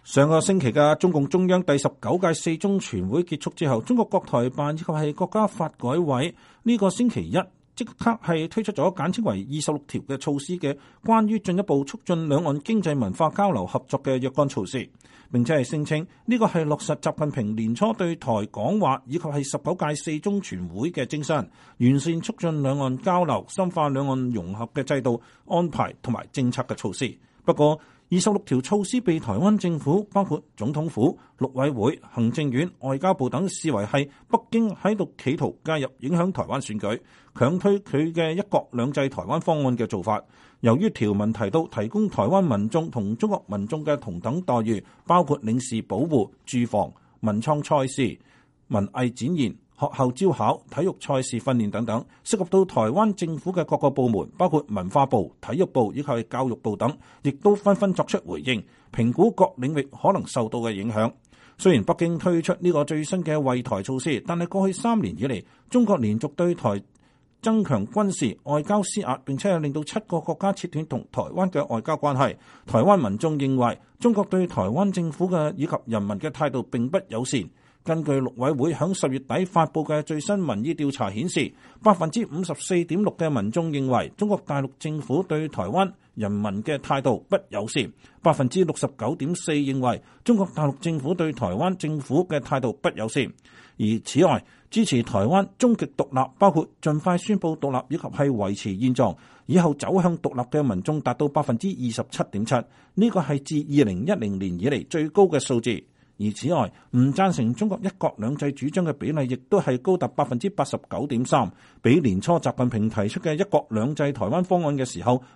上個星期嘅中共中央第19屆四中全會結束之後，中國國台辦以及係國家發改委呢個星期一即刻係推出咗簡稱為26條嘅措施嘅關於進一步促進兩岸經濟文化交流合作嘅若干措施，並且係聲稱呢個係落實習近平年初對台講話以及係19屆四中全會嘅精神，完善促進兩岸交流、深化兩岸融合嘅制度安排同埋政策嘅措施。不過26條措施被台灣政府包括總統府、陸委會、行政院、外交部等視為係北京喺度企圖介入影響台灣選舉，強推佢嘅一國兩制台灣方案嘅做法。由於條文提到提供台灣民眾同中國民眾嘅同等待遇，包括領事保護、住房、文創賽事、文藝展現、學校招考、體育賽事訓練等等，涉及到台灣政府嘅各個部門，包括文化部、體育部以及教育部等，亦都紛紛作出回應，評估各領域可能受到嘅影響。雖然北京推出呢個最新嘅惠台措施，但係過去3年以嚟，中國連續對台增強軍事、外交施壓，並且係令到7個國家切斷同台灣嘅外交關係。台灣民眾認為中國對台灣政府嘅以及人民嘅態度並不友善。根據陸委會響10月底發布嘅最新民意調查顯示，54.6% 嘅民眾認為中國大陸政府對台灣人民嘅態度不友善，69.4% 認為中國大陸政府對台灣政府嘅態度不友善。而此外，支持台灣終極獨立，包括盡快宣布獨立以及係維持現狀，以後走向獨立嘅民眾達到 27.7%， 呢個係自2010年以嚟最高嘅數字。而此外，唔贊成中國一國兩制主張嘅比例亦都係高達 89.3%， 比年初習近平提出嘅一國兩制台灣方案嘅時候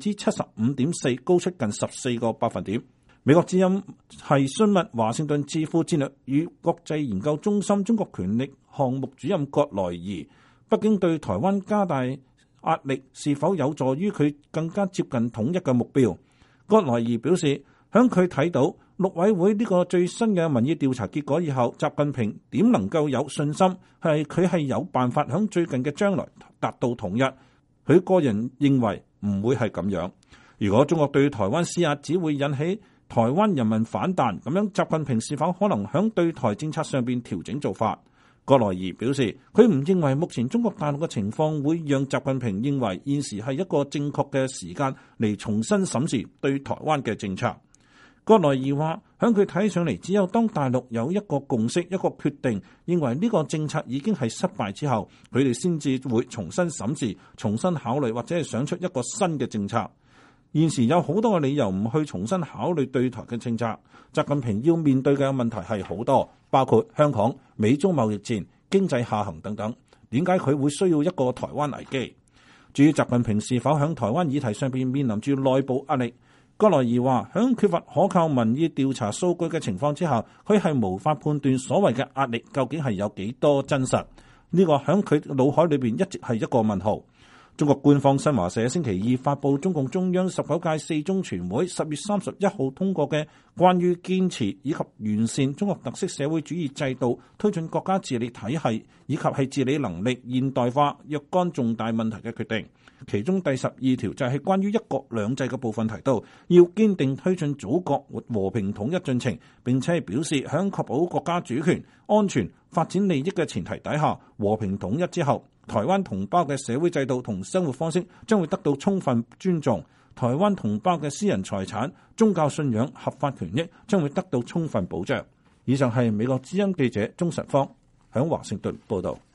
75.4% 高出近14個百分點。美國之音係詢問華盛頓智庫戰略與國際研究中心中國權力項目主任葛萊儀，北京對台灣加大壓力是否有助於佢更加接近統一嘅目標？葛萊儀表示，響佢睇到陸委會呢個最新嘅民意調查結果以後，習近平點能夠有信心係佢係有辦法響最近嘅將來達到統一？佢個人認為唔會係咁樣。如果中國對台灣施壓只會引起台灣人民反彈，咁樣習近平是否可能響對台政策上邊調整做法？葛萊儀表示，佢唔認為目前中國大陸嘅情況會讓習近平認為現時係一個正確嘅時間嚟重新審視對台灣嘅政策。葛萊儀話，響佢睇上嚟，只有當大陸有一個共識、一個決定，認為呢個政策已經係失敗之後，佢哋先至會重新審視、重新考慮，或者係想出一個新嘅政策。現時有好多嘅理由唔去重新考慮對台嘅政策。習近平要面對嘅問題係好多，包括香港、美中貿易戰、經濟下行等等。點解佢會需要一個台灣危機？至於習近平是否響台灣議題上邊面臨住內部壓力？葛萊儀話，響缺乏可靠民意調查數據嘅情況之下，佢係無法判斷所謂嘅壓力究竟係有幾多真實。呢個響佢腦海裏邊一直係一個問號。中國官方新華社星期二發布中共中央19屆四中全會10月31號通過嘅關於堅持以及完善中國特色社會主義制度，推進國家治理體系以及係治理能力現代化若干重大問題嘅決定。其中第12條就係關於一國兩制嘅部分，提到要堅定推進祖國和平統一進程，並且係表示響確保國家主權、安全、發展利益嘅前提底下，和平統一之後，台灣同胞嘅社會制度同生活方式將會得到充分尊重，台灣同胞嘅私人財產、宗教信仰、合法權益將會得到充分保障。以上係美國之音記者鍾實芳響華盛頓報道。